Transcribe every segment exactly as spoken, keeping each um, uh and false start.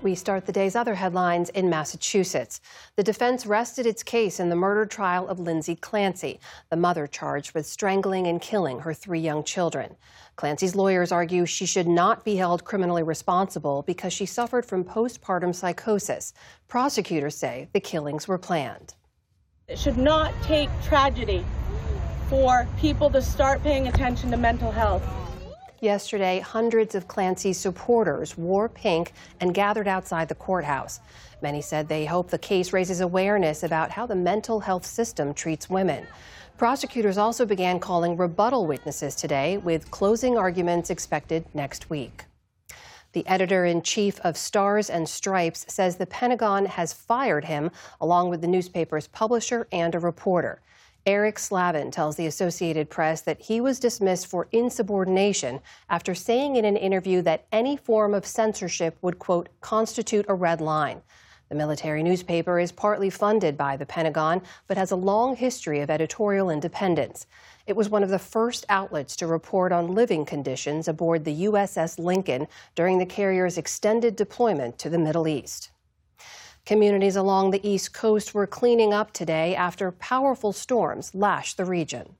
We start the day's other headlines in Massachusetts. The defense rested its case in the murder trial of Lindsay Clancy, the mother charged with strangling and killing her three young children. Clancy's lawyers argue she should not be held criminally responsible because she suffered from postpartum psychosis. Prosecutors say the killings were planned. It should not take tragedy for people to start paying attention to mental health. Yesterday, hundreds of Clancy's supporters wore pink and gathered outside the courthouse. Many said they hope the case raises awareness about how the mental health system treats women. Prosecutors also began calling rebuttal witnesses today, with closing arguments expected next week. The editor-in-chief of Stars and Stripes says the Pentagon has fired him, along with the newspaper's publisher and a reporter. Eric Slavin tells the Associated Press that he was dismissed for insubordination after saying in an interview that any form of censorship would, quote, constitute a red line. The military newspaper is partly funded by the Pentagon, but has a long history of editorial independence. It was one of the first outlets to report on living conditions aboard the U S S Lincoln during the carrier's extended deployment to the Middle East. Communities along the East Coast were cleaning up today after powerful storms lashed the region.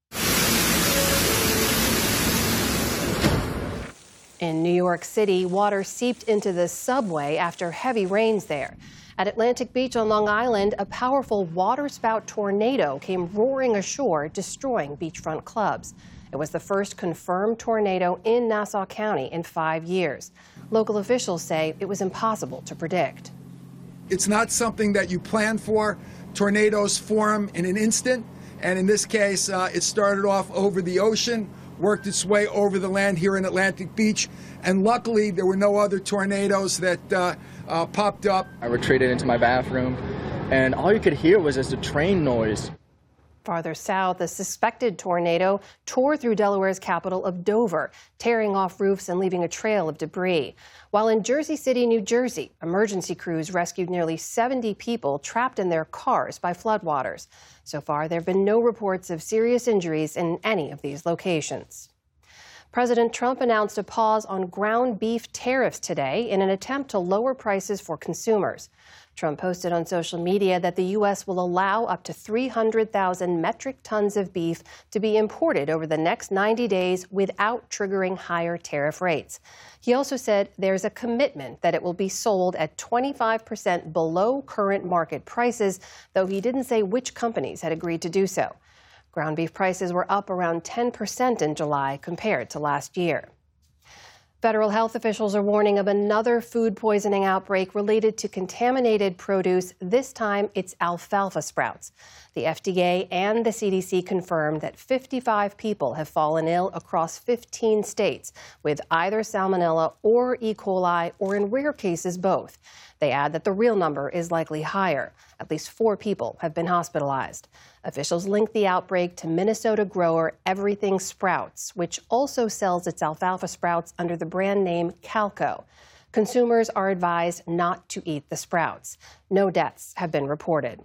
In New York City, water seeped into the subway after heavy rains there. At Atlantic Beach on Long Island, a powerful waterspout tornado came roaring ashore, destroying beachfront clubs. It was the first confirmed tornado in Nassau County in five years. Local officials say it was impossible to predict. It's not something that you plan for. Tornadoes form in an instant, and in this case, uh, it started off over the ocean, worked its way over the land here in Atlantic Beach, and luckily there were no other tornadoes that uh, uh, popped up. I retreated into my bathroom, and all you could hear was just a train noise. Farther south, a suspected tornado tore through Delaware's capital of Dover, tearing off roofs and leaving a trail of debris. While in Jersey City, New Jersey, emergency crews rescued nearly seventy people trapped in their cars by floodwaters. So far, there have been no reports of serious injuries in any of these locations. President Trump announced a pause on ground beef tariffs today in an attempt to lower prices for consumers. Trump posted on social media that the U S will allow up to three hundred thousand metric tons of beef to be imported over the next ninety days without triggering higher tariff rates. He also said there's a commitment that it will be sold at twenty-five percent below current market prices, though he didn't say which companies had agreed to do so. Ground beef prices were up around ten percent in July compared to last year. Federal health officials are warning of another food poisoning outbreak related to contaminated produce. This time, it's alfalfa sprouts. The F D A and the C D C confirmed that fifty-five people have fallen ill across fifteen states with either salmonella or E. coli, or in rare cases, both. They add that the real number is likely higher. At least four people have been hospitalized. Officials link the outbreak to Minnesota grower Everything Sprouts, which also sells its alfalfa sprouts under the brand name Calco. Consumers are advised not to eat the sprouts. No deaths have been reported.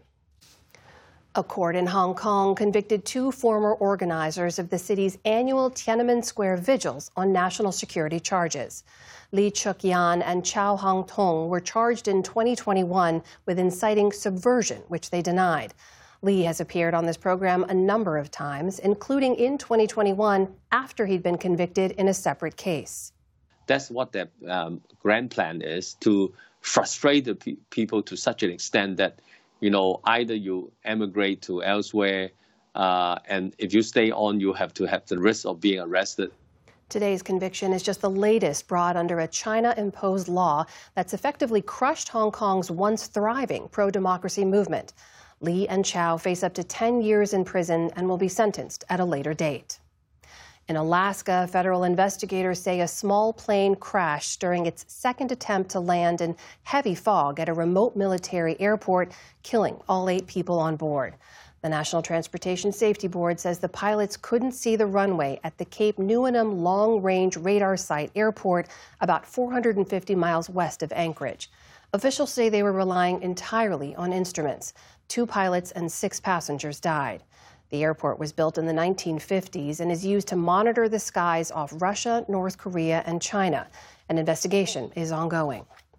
A court in Hong Kong convicted two former organizers of the city's annual Tiananmen Square vigils on national security charges. Lee Chuk-yan and Chow Hang-tong were charged in twenty twenty-one with inciting subversion, which they denied. Lee has appeared on this program a number of times, including in twenty twenty-one after he'd been convicted in a separate case. That's what their um, grand plan is, to frustrate the pe- people to such an extent that, you know, either you emigrate to elsewhere, uh, and if you stay on, you have to have the risk of being arrested. Today's conviction is just the latest brought under a China-imposed law that's effectively crushed Hong Kong's once thriving pro-democracy movement. Lee and Chow face up to ten years in prison and will be sentenced at a later date. In Alaska, federal investigators say a small plane crashed during its second attempt to land in heavy fog at a remote military airport, killing all eight people on board. The National Transportation Safety Board says the pilots couldn't see the runway at the Cape Newenham Long-Range Radar Site Airport, about four hundred fifty miles west of Anchorage. Officials say they were relying entirely on instruments. Two pilots and six passengers died. The airport was built in the nineteen fifties and is used to monitor the skies off Russia, North Korea, and China. An investigation is ongoing.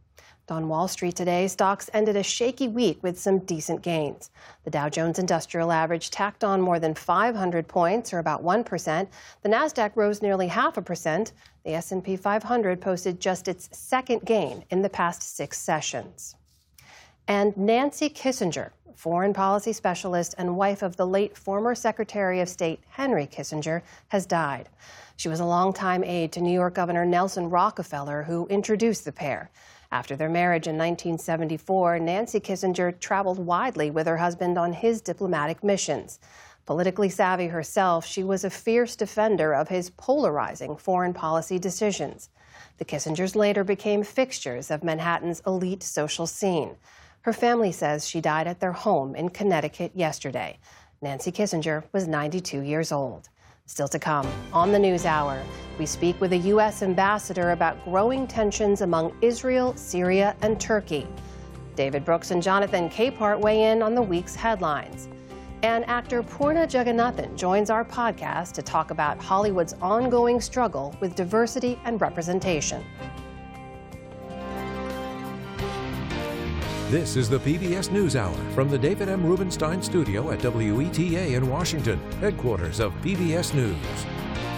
On Wall Street today, stocks ended a shaky week with some decent gains. The Dow Jones Industrial Average tacked on more than five hundred points, or about one percent. The Nasdaq rose nearly half a percent. The S and P five hundred posted just its second gain in the past six sessions. And Nancy Kissinger, foreign policy specialist and wife of the late former Secretary of State Henry Kissinger, has died. She was a longtime aide to New York Governor Nelson Rockefeller, who introduced the pair. After their marriage in nineteen seventy-four, Nancy Kissinger traveled widely with her husband on his diplomatic missions. Politically savvy herself, she was a fierce defender of his polarizing foreign policy decisions. The Kissingers later became fixtures of Manhattan's elite social scene. Her family says she died at their home in Connecticut yesterday. Nancy Kissinger was ninety-two years old. Still to come, on the News Hour, we speak with a U S ambassador about growing tensions among Israel, Syria, and Turkey. David Brooks and Jonathan Capehart weigh in on the week's headlines. And actor Poorna Jagannathan joins our podcast to talk about Hollywood's ongoing struggle with diversity and representation. This is the P B S NewsHour from the David M. Rubenstein Studio at W E T A in Washington, headquarters of P B S News.